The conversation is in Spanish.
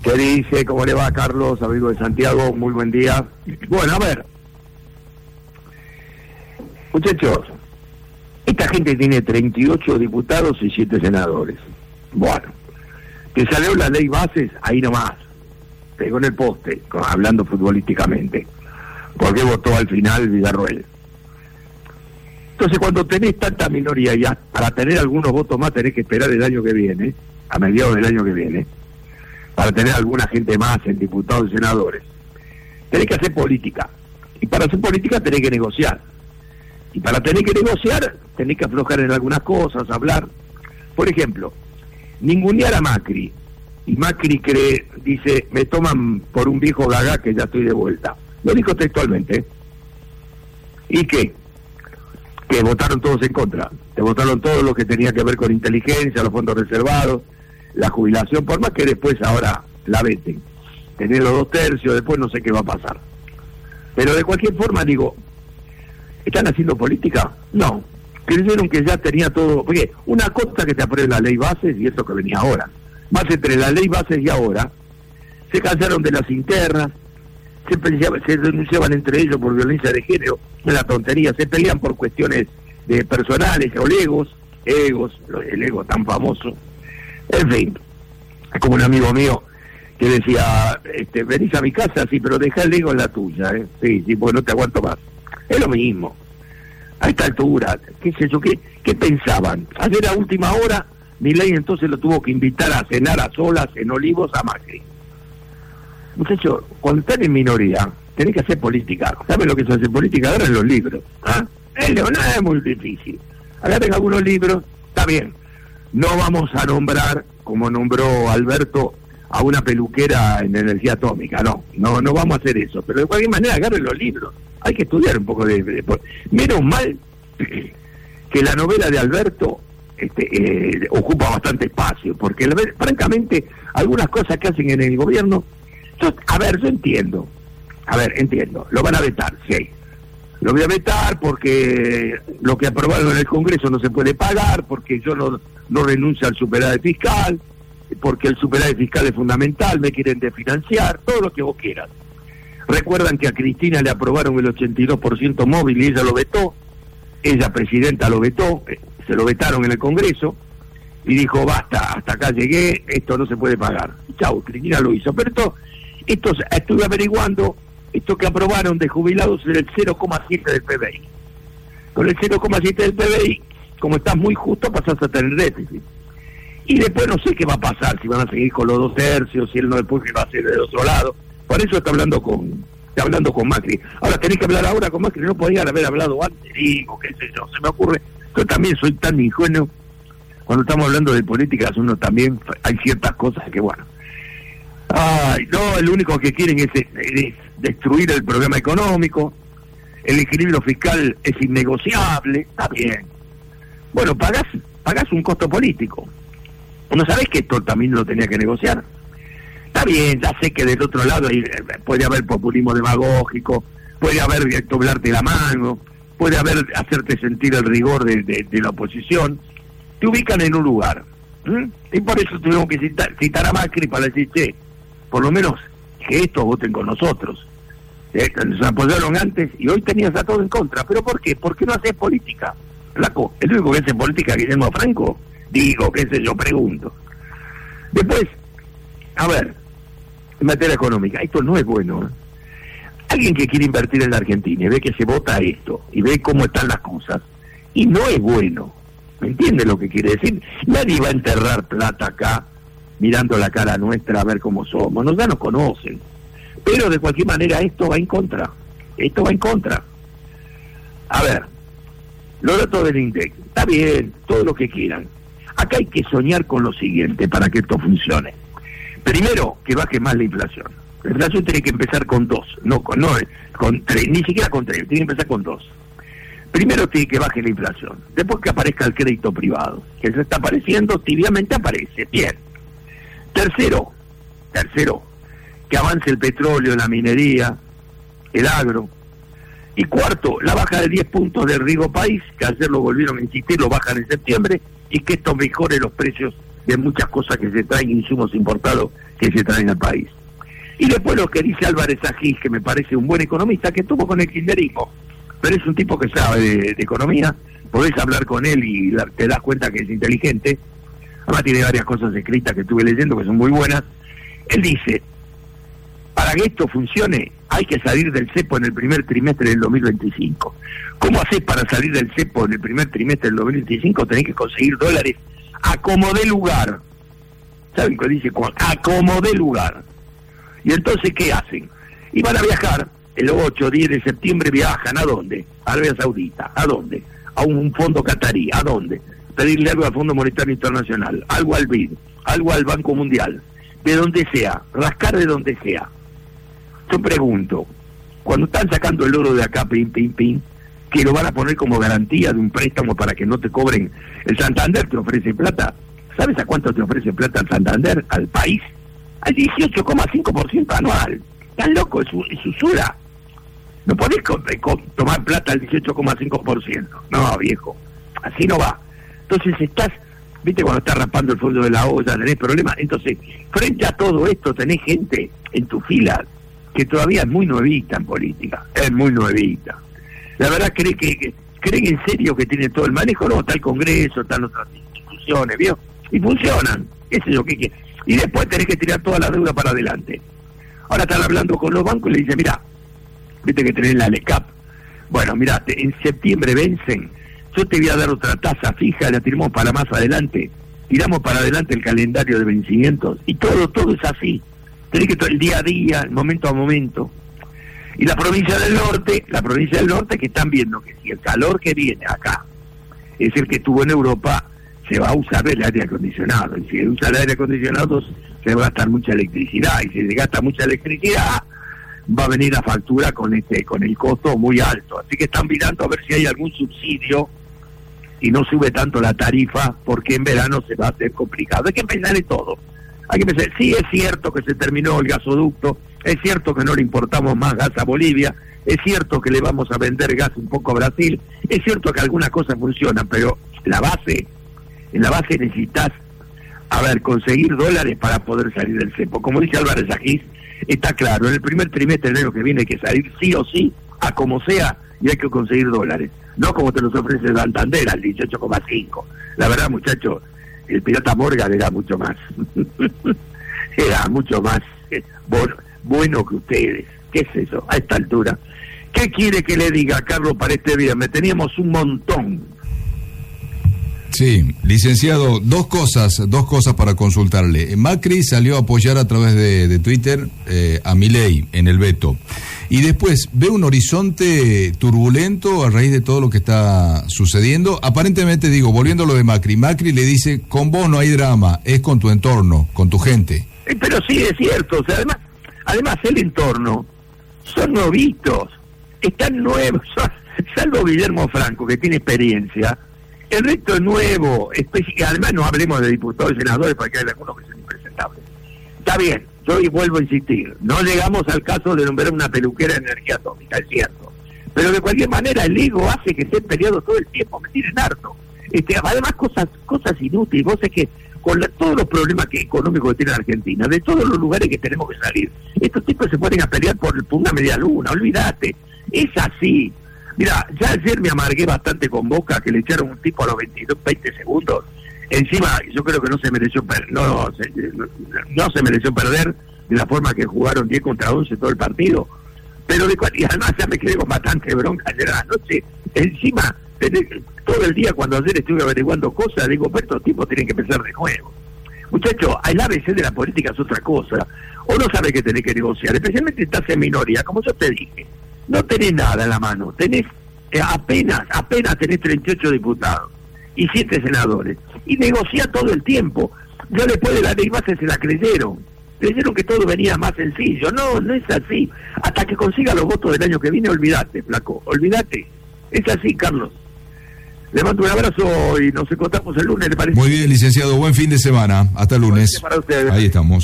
¿Qué dice? ¿Cómo le va, Carlos, amigo de Santiago? Muy buen día. Bueno, a ver. Muchachos, esta gente tiene 38 diputados y 7 senadores. Bueno, que salió la ley bases, ahí nomás. Pegó en el poste, hablando futbolísticamente. Porque votó al final Villarroel. Entonces, cuando tenés tanta minoría, ya para tener algunos votos más tenés que esperar el año que viene, a mediados del año que viene, para tener alguna gente más en diputados y senadores. Tenés que hacer política. Y para hacer política tenés que negociar. Y para tener que negociar, tenés que aflojar en algunas cosas, hablar. Por ejemplo, ningunear a Macri. Y Macri dice, me toman por un viejo gaga que ya estoy de vuelta. Lo dijo textualmente. ¿Y qué? Que votaron todos en contra. Te votaron todo lo que tenía que ver con inteligencia, los fondos reservados, la jubilación, por más que después ahora la veten. Tener los 2/3, después no sé qué va a pasar. Pero de cualquier forma, digo, ¿están haciendo política? No. Creyeron que ya tenía todo. Porque una cosa que te apruebe la ley bases y esto que venía ahora. Más entre la ley bases y ahora, se cansaron de las internas, se denunciaban entre ellos por violencia de género, una tontería, se pelean por cuestiones de personales o egos, el ego tan famoso. En fin, es como un amigo mío que decía, venís a mi casa, sí, pero dejá el ego en la tuya, sí, porque no te aguanto más. Es lo mismo. A esta altura, qué sé yo, ¿qué pensaban? Ayer a última hora, Milei entonces lo tuvo que invitar a cenar a solas en Olivos a Macri. Muchachos, cuando están en minoría, tenés que hacer política. ¿Saben lo que es hacer política? Agarren los libros. No es muy difícil. Agarren algunos libros, está bien. No vamos a nombrar, como nombró Alberto, a una peluquera en energía atómica. No vamos a hacer eso. Pero de cualquier manera, agarren los libros. Hay que estudiar un poco de menos mal que la novela de Alberto ocupa bastante espacio, porque francamente algunas cosas que hacen en el gobierno, yo entiendo, lo van a vetar, sí, lo voy a vetar porque lo que aprobaron en el Congreso no se puede pagar, porque yo no renuncio al superávit fiscal, porque el superávit fiscal es fundamental, me quieren desfinanciar, todo lo que vos quieras. Recuerdan que a Cristina le aprobaron el 82% móvil y ella lo vetó, ella presidenta lo vetó, se lo vetaron en el Congreso y dijo, basta, hasta acá llegué, esto no se puede pagar. Chau, Cristina lo hizo. Pero esto estuve averiguando, esto que aprobaron de jubilados es el 0,7 del PBI. Con el 0,7 del PBI, como estás muy justo, pasás a tener déficit. Y después no sé qué va a pasar, si van a seguir con los 2/3, si él no después que va a hacer del otro lado. Por eso está hablando con Macri. Ahora tenés que hablar ahora con Macri, no podían haber hablado antes, digo, qué sé yo, se me ocurre. Yo también soy tan ingenuo. Cuando estamos hablando de políticas, uno también, hay ciertas cosas que, bueno. El único que quieren es destruir el programa económico, el equilibrio fiscal es innegociable, está bien. Bueno, pagás un costo político. ¿No sabés que esto también lo tenía que negociar? Está bien, ya sé que del otro lado puede haber populismo demagógico, puede haber doblarte la mano, puede haber hacerte sentir el rigor de la oposición. Te ubican en un lugar. Y por eso tuvimos que citar a Macri para decir, por lo menos que estos voten con nosotros. Nos apoyaron antes y hoy tenías a todo en contra. ¿Pero por qué? ¿Por qué no haces política? Flaco, ¿el único que hace política es Guillermo Franco? Digo, qué sé yo, pregunto. Después, a ver, en materia económica, esto no es bueno. Alguien que quiere invertir en la Argentina y ve que se vota esto y ve cómo están las cosas, y no es bueno. ¿Me entiende lo que quiere decir? Nadie va a enterrar plata acá mirando la cara nuestra a ver cómo somos. Ya nos conocen. Pero de cualquier manera esto va en contra. A ver, los datos del INDEC, está bien, todo lo que quieran. Acá hay que soñar con lo siguiente para que esto funcione. Primero, que baje más la inflación. La inflación tiene que empezar con 2, no con 3, ni siquiera con 3, tiene que empezar con 2. Primero tiene que baje la inflación, después que aparezca el crédito privado, que se está apareciendo, tibiamente aparece, bien. Tercero, que avance el petróleo, la minería, el agro. Y cuarto, la baja de 10 puntos del Rigo País, que ayer lo volvieron a insistir, lo bajan en septiembre, y que esto mejore los precios de muchas cosas que se traen, insumos importados que se traen al país. Y después lo que dice Álvarez Agis, que me parece un buen economista, que estuvo con el kirchnerismo, pero es un tipo que sabe de economía, podés hablar con él y te das cuenta que es inteligente. Además tiene varias cosas escritas que estuve leyendo que son muy buenas. Él dice, para que esto funcione hay que salir del cepo en el primer trimestre del 2025. ¿Cómo haces para salir del cepo en el primer trimestre del 2025? Tenés que conseguir dólares a como dé lugar. ¿Saben qué dice? A como dé lugar. Y entonces, ¿qué hacen? Y van a viajar, el 8, 10 de septiembre viajan, ¿a dónde? A Arabia Saudita, ¿a dónde? A un fondo catarí, ¿a dónde? Pedirle algo al Fondo Monetario Internacional, algo al BID, algo al Banco Mundial, de donde sea, rascar de donde sea. Yo pregunto, cuando están sacando el oro de acá, pim, pim, pim, que lo van a poner como garantía de un préstamo para que no te cobren, el Santander te ofrece plata, ¿sabes a cuánto te ofrece plata el Santander? Al país, al 18,5% anual. Tan loco, es usura. No podés tomar plata al 18,5%. No, viejo, así no va. Entonces estás, viste cuando estás raspando el fondo de la olla, tenés problemas. Entonces, frente a todo esto, tenés gente en tu fila que todavía es muy nuevita en política, es muy nuevita. La verdad creen en serio que tiene todo el manejo, no, está el Congreso, están otras instituciones, ¿vio? Y funcionan, qué sé yo, qué. Y después tenés que tirar toda la deuda para adelante. Ahora están hablando con los bancos y le dicen, mira, viste que tenés la LECAP, bueno, mira, en septiembre vencen, yo te voy a dar otra tasa fija, la tiramos para más adelante, tiramos para adelante el calendario de vencimientos, y todo es así. Tenés que todo el día a día, momento a momento. Y la provincia del norte que están viendo que si el calor que viene acá es el que estuvo en Europa, se va a usar el aire acondicionado. Y si se usa el aire acondicionado, se va a gastar mucha electricidad. Y si se gasta mucha electricidad, va a venir la factura con el costo muy alto. Así que están mirando a ver si hay algún subsidio y no sube tanto la tarifa, porque en verano se va a hacer complicado. Hay que pensar en todo. Hay que pensar, sí, es cierto que se terminó el gasoducto, es cierto que no le importamos más gas a Bolivia, es cierto que le vamos a vender gas un poco a Brasil, es cierto que algunas cosas funcionan, pero en la base necesitas, conseguir dólares para poder salir del cepo. Como dice Álvarez Agis, está claro, en el primer trimestre del año que viene hay que salir sí o sí, a como sea, y hay que conseguir dólares. No como te los ofrece Santander al 18,5. La verdad, muchachos, el pirata Morgan era mucho más bueno que ustedes. ¿Qué es eso a esta altura? ¿Qué quiere que le diga, Carlos, para este viernes? Teníamos un montón. Sí, licenciado, dos cosas para consultarle. Macri salió a apoyar a través de Twitter a Milei en el veto. Y después, ¿ve un horizonte turbulento a raíz de todo lo que está sucediendo? Aparentemente, volviendo a lo de Macri le dice, con vos no hay drama, es con tu entorno, con tu gente. Pero sí, es cierto, o sea, además el entorno, son novitos, están nuevos, salvo Guillermo Franco, que tiene experiencia, el resto es nuevo, además no hablemos de diputados y senadores, porque hay algunos que son impresentables. Está bien, yo vuelvo a insistir, no llegamos al caso de nombrar una peluquera de energía atómica, es cierto, pero de cualquier manera el ego hace que esté peleado todo el tiempo, me tienen harto. Además cosas inútiles, vos es que con todos los problemas económicos que tiene Argentina, de todos los lugares que tenemos que salir, estos tipos se ponen a pelear por una media luna, olvídate, es así. Mira, ya ayer me amargué bastante con Boca, que le echaron un tipo a los 20 segundos. Encima, yo creo que no se mereció perder de la forma que jugaron 10 contra 11 todo el partido. Pero y además ya me quedé con bastante bronca ayer a la noche. Encima, todo el día cuando ayer estuve averiguando cosas, digo, pero estos tipos tienen que empezar de nuevo. Muchachos, el ABC de la política es otra cosa. O no sabe que tenés que negociar, especialmente estás en minoría, como yo te dije. No tenés nada en la mano, tenés apenas tenés 38 diputados y 7 senadores. Y negocia todo el tiempo. Ya después de la ley base se la creyeron que todo venía más sencillo. No es así. Hasta que consiga los votos del año que viene, olvídate, flaco, olvídate. Es así, Carlos. Le mando un abrazo y nos encontramos el lunes, ¿le parece? Muy bien, licenciado, buen fin de semana. Hasta el lunes. Para ustedes. Ahí estamos.